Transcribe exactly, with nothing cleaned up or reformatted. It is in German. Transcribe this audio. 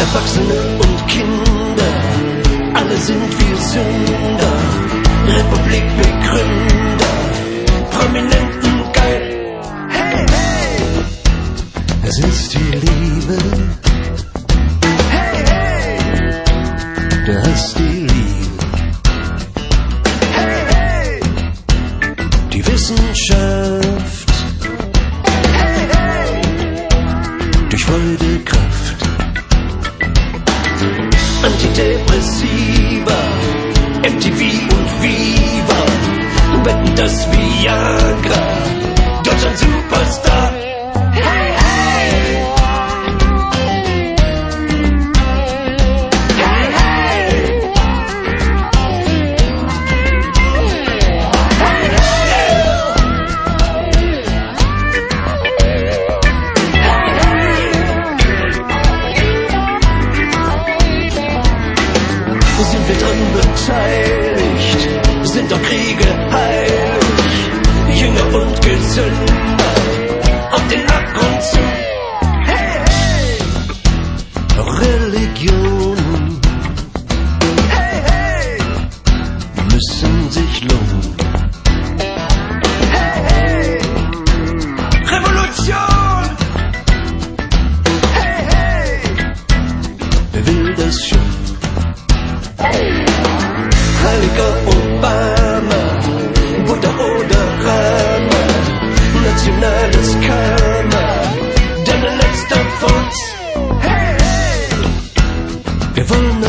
Erwachsene und Kinder, alle sind wir Sünder. Republikbegründer, Prominenten geil. Hey, hey! Es ist die Liebe. Hey, hey! Du hast die Liebe. Hey, hey! Die Wissenschaft. Hey, hey! Durch Freudekraft. Antidepressiva, M T V und Viva, wetten das Viagra, Deutschland Superstar. Hey, hey! Hey, hey! Hey, Wo sind wir dran beteiligt? Sind doch Kriege heilig, jünger und gesünder, auf den Abgrund zu. Hey, hey! Religionen, hey, hey! Müssen sich lohnen. Hey, hey! Revolution! Hey, hey! Wer will das schon? Heiliger Obama, Buddha oder Rama, nationales Karma, dein letzter Furz. Hey, hey! Wir wollen